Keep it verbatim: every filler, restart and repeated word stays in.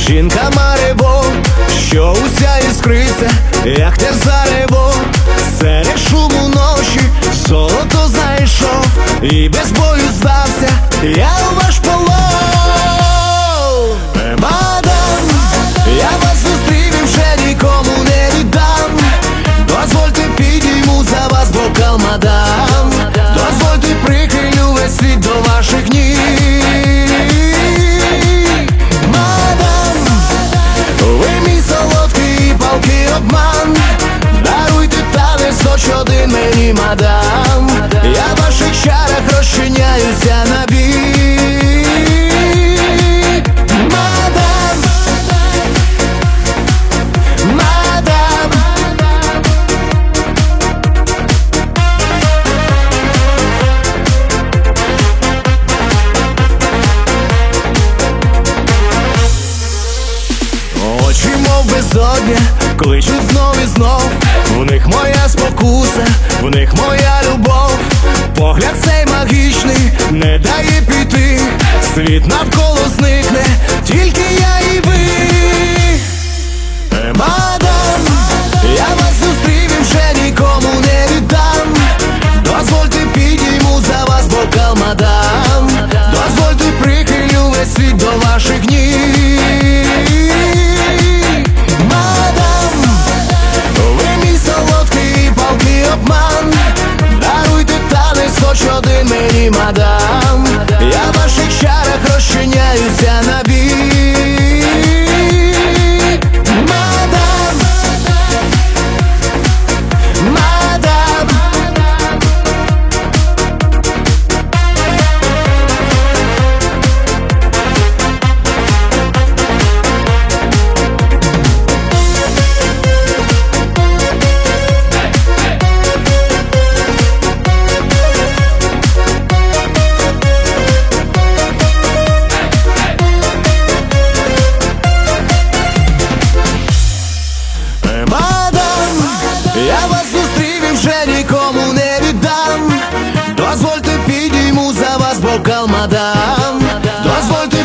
жінка марево, що уся іскриться, як те зарево. Серед шуму ночі золото зайшов, і без бою здався я у ваш полон. Мадам, я вас зустрів і вже нікому не віддам. Дозвольте, підійму за вас бокал, мадам. Дозвольте, прихилю весь світ до ваших ніг. Мадам, ви мій солодкий і палкий обман. Даруйте танець хоч один мені, мадам. Я в ваших чарах розчиняюся на бік. Мадам, мадам, очі мов безодня, кличуть знов і знов. В них моя спокуса, в них моя любов. Погляд цей магічний не дає піти. Світ навколо зникне, тільки я і ви. Мадам, я вас зустрів і вже нікому не віддам. Дозвольте, підійму за вас бокал, мадам. Дозвольте, прихилю весь світ до ваших ніг. Мадам, ви мій солодкий і палкий обман. Даруйте танець хоч один мені, мадам. Я в ваших чарах розчиняюся на бік. Мадам, мадам, я вас зустрів і вже нікому не віддам. Дозвольте, підійму за вас бокал, мадам. Дозвольте,